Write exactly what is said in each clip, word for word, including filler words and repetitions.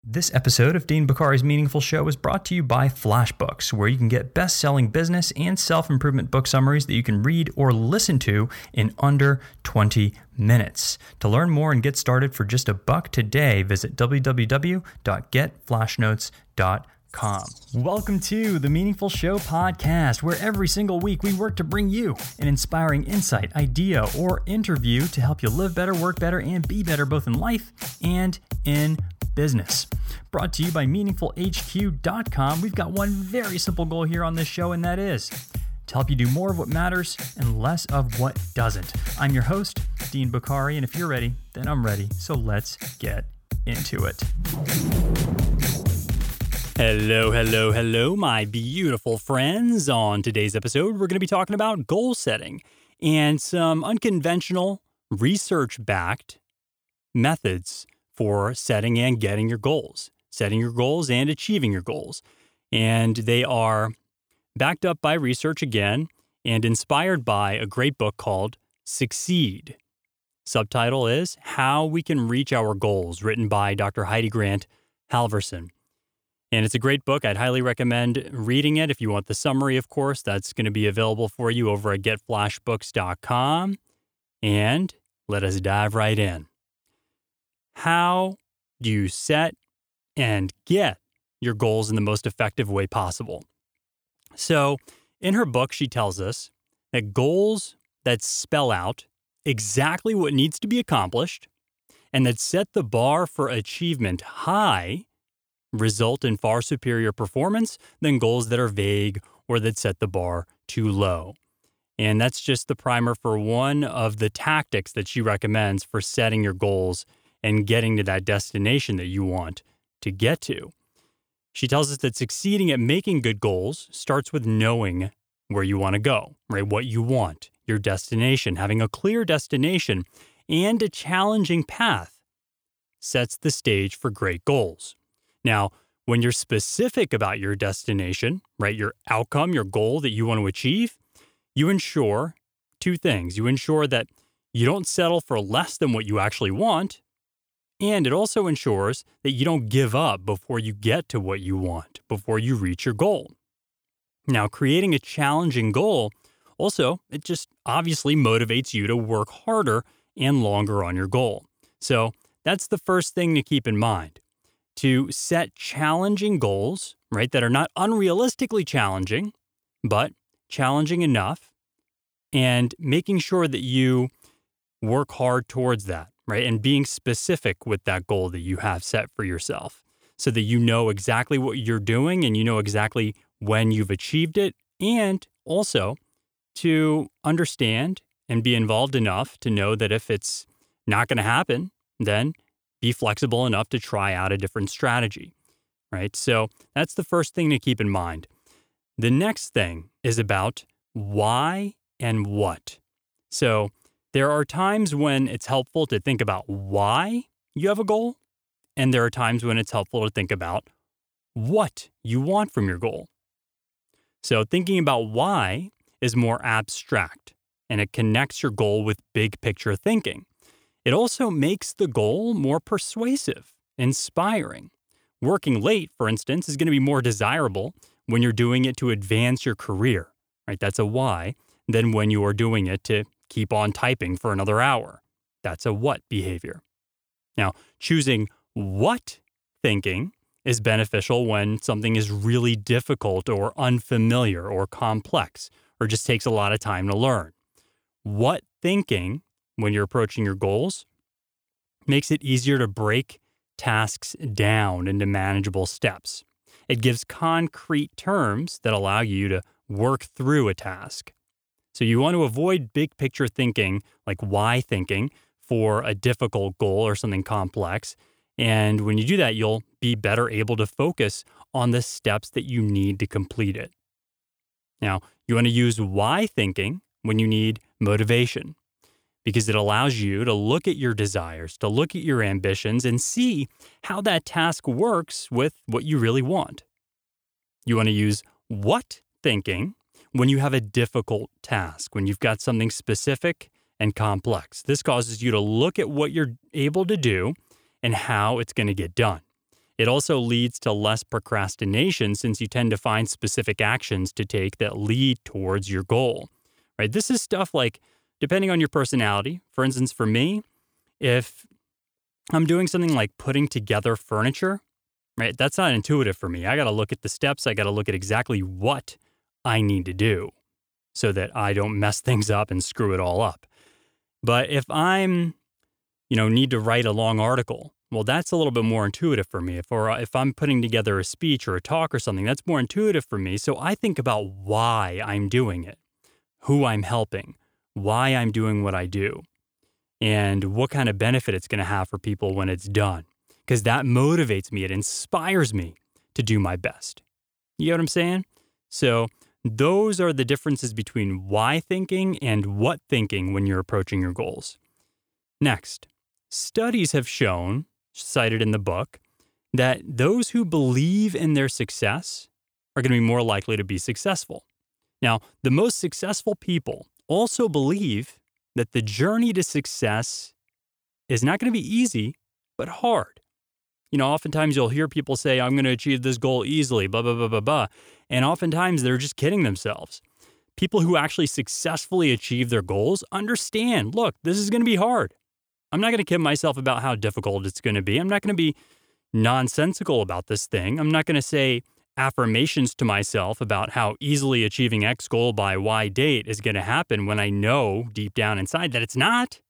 This episode of Dean Bokhari's Meaningful Show is brought to you by FlashBooks, where you can get best-selling business and self-improvement book summaries that you can read or listen to in under twenty minutes. To learn more and get started for just a buck today, visit w w w dot get flash notes dot com. Welcome to the Meaningful Show podcast, where every single week we work to bring you an inspiring insight, idea, or interview to help you live better, work better, and be better both in life and in business. Brought to you by meaningful h q dot com. We've got one very simple goal here on this show, and that is to help you do more of what matters and less of what doesn't. I'm your host, Dean Bokhari, and if you're ready, then I'm ready. So let's get into it. Hello, hello, hello, my beautiful friends. On today's episode, we're going to be talking about goal setting and some unconventional, research-backed methods for setting and getting your goals, setting your goals and achieving your goals. And they are backed up by research again and inspired by a great book called Succeed. Subtitle is How We Can Reach Our Goals, written by Doctor Heidi Grant Halverson. And it's a great book. I'd highly recommend reading it. If you want the summary, of course, that's going to be available for you over at get flash books dot com. And let us dive right in. How do you set and get your goals in the most effective way possible? So in her book, she tells us that goals that spell out exactly what needs to be accomplished and that set the bar for achievement high result in far superior performance than goals that are vague or that set the bar too low. And that's just the primer for one of the tactics that she recommends for setting your goals and getting to that destination that you want to get to. She tells us that succeeding at making good goals starts with knowing where you want to go, right? What you want, your destination. Having a clear destination and a challenging path sets the stage for great goals. Now, when you're specific about your destination, right, your outcome, your goal that you want to achieve, you ensure two things. You ensure that you don't settle for less than what you actually want, and it also ensures that you don't give up before you get to what you want, before you reach your goal. Now, creating a challenging goal also, it just obviously motivates you to work harder and longer on your goal. So that's the first thing to keep in mind. To set challenging goals, right, that are not unrealistically challenging, but challenging enough, and making sure that you work hard towards that. Right? And being specific with that goal that you have set for yourself so that you know exactly what you're doing and you know exactly when you've achieved it, and also to understand and be involved enough to know that if it's not going to happen, then be flexible enough to try out a different strategy, right? So that's the first thing to keep in mind. The next thing is about why and what. So there are times when it's helpful to think about why you have a goal, and there are times when it's helpful to think about what you want from your goal. So thinking about why is more abstract, and it connects your goal with big picture thinking. It also makes the goal more persuasive, inspiring. Working late, for instance, is going to be more desirable when you're doing it to advance your career, right? That's a why, than when you are doing it to keep on typing for another hour. That's a what behavior. Now, choosing what thinking is beneficial when something is really difficult or unfamiliar or complex or just takes a lot of time to learn. What thinking, when you're approaching your goals, makes it easier to break tasks down into manageable steps. It gives concrete terms that allow you to work through a task. So you want to avoid big picture thinking, like why thinking, for a difficult goal or something complex. And when you do that, you'll be better able to focus on the steps that you need to complete it. Now, you want to use why thinking when you need motivation, because it allows you to look at your desires, to look at your ambitions, and see how that task works with what you really want. You want to use what thinking when you have a difficult task, when you've got something specific and complex. This causes you to look at what you're able to do and how it's going to get done. It also leads to less procrastination since you tend to find specific actions to take that lead towards your goal, right? This is stuff like, depending on your personality, for instance, for me, if I'm doing something like putting together furniture, right? That's not intuitive for me. I got to look at the steps. I got to look at exactly what I need to do so that I don't mess things up and screw it all up. But if I'm, you know, need to write a long article, well, that's a little bit more intuitive for me. If or if I'm putting together a speech or a talk or something, that's more intuitive for me. So I think about why I'm doing it, who I'm helping, why I'm doing what I do, and what kind of benefit it's going to have for people when it's done. Because that motivates me. It inspires me to do my best. You know what I'm saying? So those are the differences between why thinking and what thinking when you're approaching your goals. Next, studies have shown, cited in the book, that those who believe in their success are going to be more likely to be successful. Now, the most successful people also believe that the journey to success is not going to be easy, but hard. You know, oftentimes you'll hear people say, I'm going to achieve this goal easily, blah, blah, blah, blah, blah. And oftentimes they're just kidding themselves. People who actually successfully achieve their goals understand, look, this is going to be hard. I'm not going to kid myself about how difficult it's going to be. I'm not going to be nonsensical about this thing. I'm not going to say affirmations to myself about how easily achieving X goal by Y date is going to happen when I know deep down inside that it's not.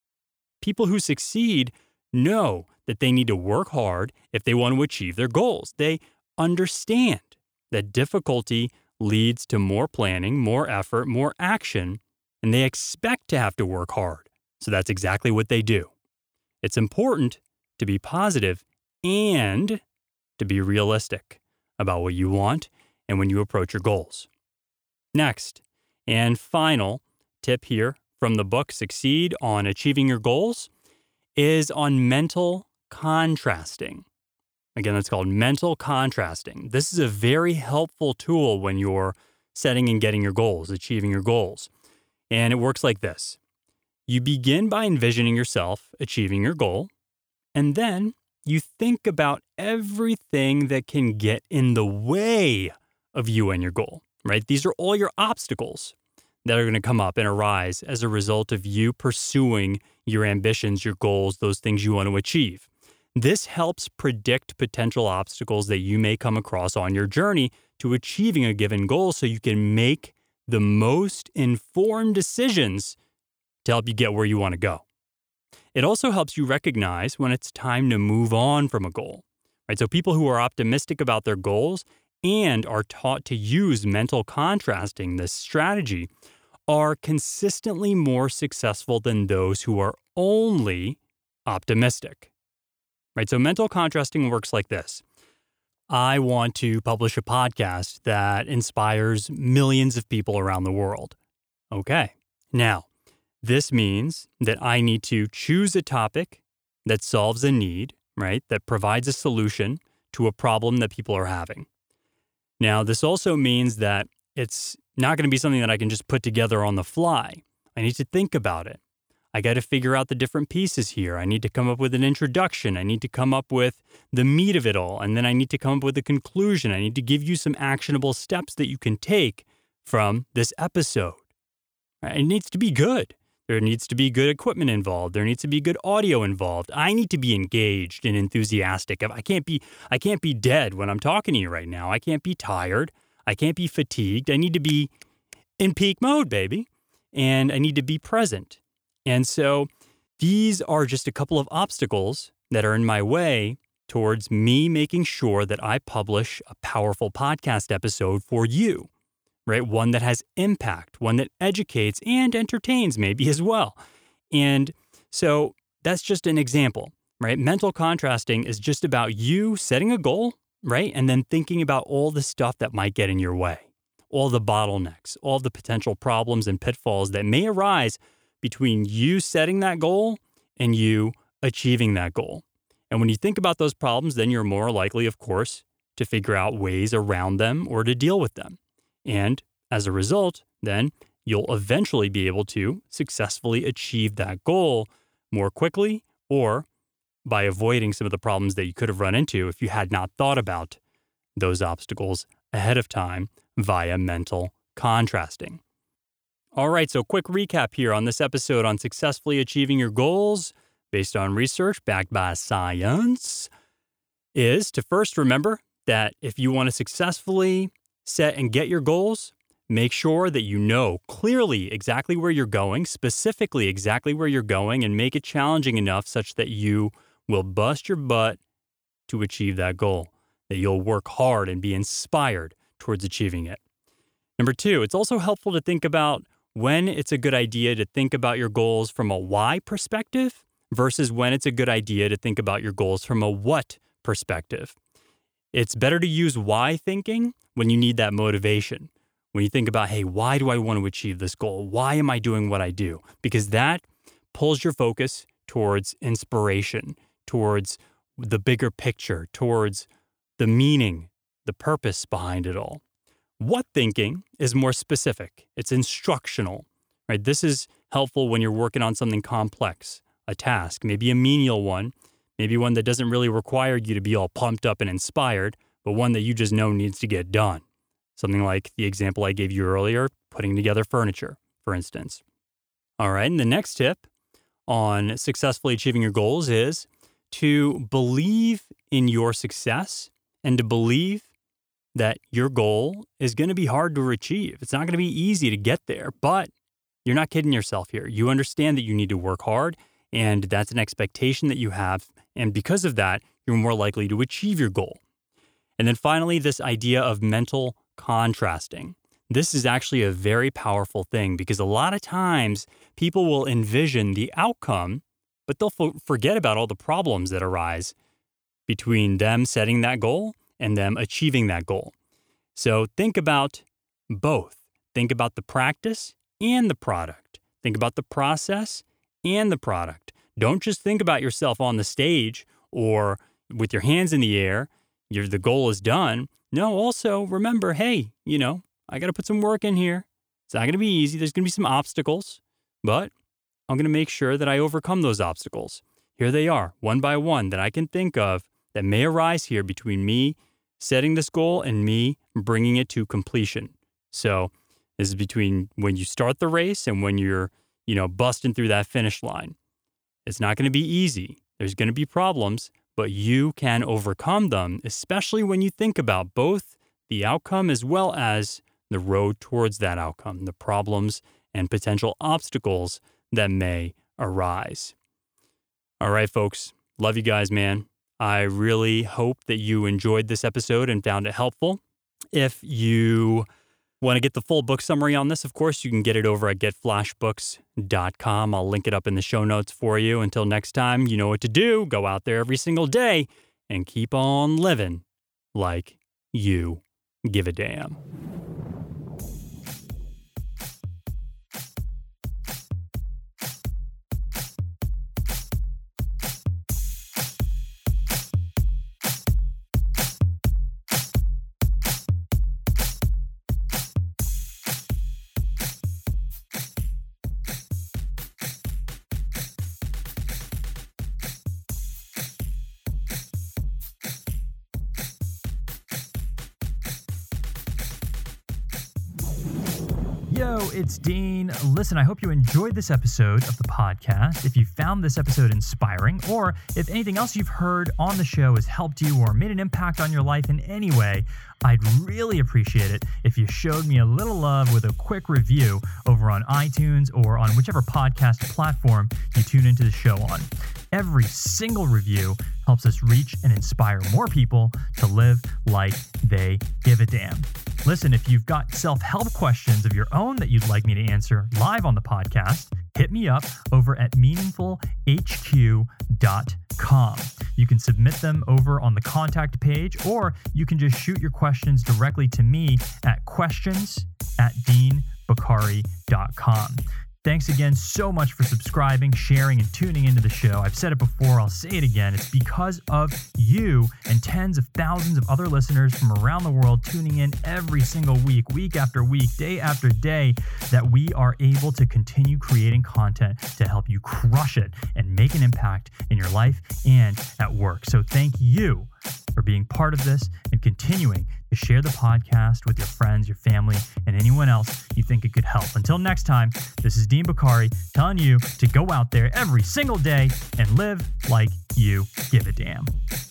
People who succeed know that they need to work hard if they want to achieve their goals. They understand that difficulty leads to more planning, more effort, more action, and they expect to have to work hard. So that's exactly what they do. It's important to be positive and to be realistic about what you want and when you approach your goals. Next, and final tip here from the book Succeed on Achieving Your Goals is on mental contrasting. Again, that's called mental contrasting. This is a very helpful tool when you're setting and getting your goals, achieving your goals. And it works like this. You begin by envisioning yourself achieving your goal, and then you think about everything that can get in the way of you and your goal, right? These are all your obstacles that are going to come up and arise as a result of you pursuing your ambitions, your goals, those things you want to achieve. This helps predict potential obstacles that you may come across on your journey to achieving a given goal so you can make the most informed decisions to help you get where you want to go. It also helps you recognize when it's time to move on from a goal, right? So people who are optimistic about their goals and are taught to use mental contrasting, this strategy, are consistently more successful than those who are only optimistic. Right? So mental contrasting works like this. I want to publish a podcast that inspires millions of people around the world. Okay. Now, this means that I need to choose a topic that solves a need, right? That provides a solution to a problem that people are having. Now, this also means that it's not going to be something that I can just put together on the fly. I need to think about it. I got to figure out the different pieces here. I need to come up with an introduction. I need to come up with the meat of it all. And then I need to come up with a conclusion. I need to give you some actionable steps that you can take from this episode. It needs to be good. There needs to be good equipment involved. There needs to be good audio involved. I need to be engaged and enthusiastic. I can't be, I can't be dead when I'm talking to you right now. I can't be tired. I can't be fatigued. I need to be in peak mode, baby. And I need to be present. And so these are just a couple of obstacles that are in my way towards me making sure that I publish a powerful podcast episode for you, right? One that has impact, one that educates and entertains maybe as well. And so that's just an example, right? Mental contrasting is just about you setting a goal, right? And then thinking about all the stuff that might get in your way, all the bottlenecks, all the potential problems and pitfalls that may arise between you setting that goal and you achieving that goal. And when you think about those problems, then you're more likely, of course, to figure out ways around them or to deal with them. And as a result, then you'll eventually be able to successfully achieve that goal more quickly or by avoiding some of the problems that you could have run into if you had not thought about those obstacles ahead of time via mental contrasting. All right, so quick recap here on this episode on successfully achieving your goals based on research backed by science is to first remember that if you want to successfully set and get your goals, make sure that you know clearly exactly where you're going, specifically exactly where you're going, and make it challenging enough such that you will bust your butt to achieve that goal, that you'll work hard and be inspired towards achieving it. Number two, it's also helpful to think about when it's a good idea to think about your goals from a why perspective versus when it's a good idea to think about your goals from a what perspective. It's better to use why thinking when you need that motivation. When you think about, hey, why do I want to achieve this goal? Why am I doing what I do? Because that pulls your focus towards inspiration, towards the bigger picture, towards the meaning, the purpose behind it all. What thinking is more specific. It's instructional, right? This is helpful when you're working on something complex, a task, maybe a menial one, maybe one that doesn't really require you to be all pumped up and inspired, but one that you just know needs to get done. Something like the example I gave you earlier, putting together furniture, for instance. All right, and the next tip on successfully achieving your goals is to believe in your success and to believe that your goal is going to be hard to achieve. It's not going to be easy to get there, but you're not kidding yourself here. You understand that you need to work hard, and that's an expectation that you have, and because of that, you're more likely to achieve your goal. And then finally, this idea of mental contrasting. This is actually a very powerful thing because a lot of times people will envision the outcome, but they'll f- forget about all the problems that arise between them setting that goal and them achieving that goal. So think about both. Think about the practice and the product. Think about the process and the product. Don't just think about yourself on the stage or with your hands in the air. You're, the goal is done. No, also remember, hey, you know, I got to put some work in here. It's not going to be easy. There's going to be some obstacles, but I'm going to make sure that I overcome those obstacles. Here they are, one by one, that I can think of that may arise here between me setting this goal and me bringing it to completion. So this is between when you start the race and when you're, you know, busting through that finish line. It's not going to be easy. There's going to be problems, but you can overcome them, especially when you think about both the outcome as well as the road towards that outcome, the problems and potential obstacles that may arise. All right, folks. Love you guys, man. I really hope that you enjoyed this episode and found it helpful. If you want to get the full book summary on this, of course, you can get it over at get flash books dot com. I'll link it up in the show notes for you. Until next time, you know what to do. Go out there every single day and keep on living like you give a damn. Yo, it's Dean. Listen, I hope you enjoyed this episode of the podcast. If you found this episode inspiring, or if anything else you've heard on the show has helped you or made an impact on your life in any way, I'd really appreciate it if you showed me a little love with a quick review over on iTunes or on whichever podcast platform you tune into the show on. Every single review helps us reach and inspire more people to live like they give a damn. Listen, if you've got self-help questions of your own that you'd like me to answer live on the podcast, hit me up over at meaningful h q dot com. You can submit them over on the contact page, or you can just shoot your questions directly to me at questions at dean bakari dot com. Thanks again so much for subscribing, sharing, and tuning into the show. I've said it before, I'll say it again. It's because of you and tens of thousands of other listeners from around the world tuning in every single week, week after week, day after day, that we are able to continue creating content to help you crush it and make an impact in your life and at work. So thank you for being part of this and continuing to share the podcast with your friends, your family, and anyone else you think it could help. Until next time, this is Dean Bakari telling you to go out there every single day and live like you give a damn.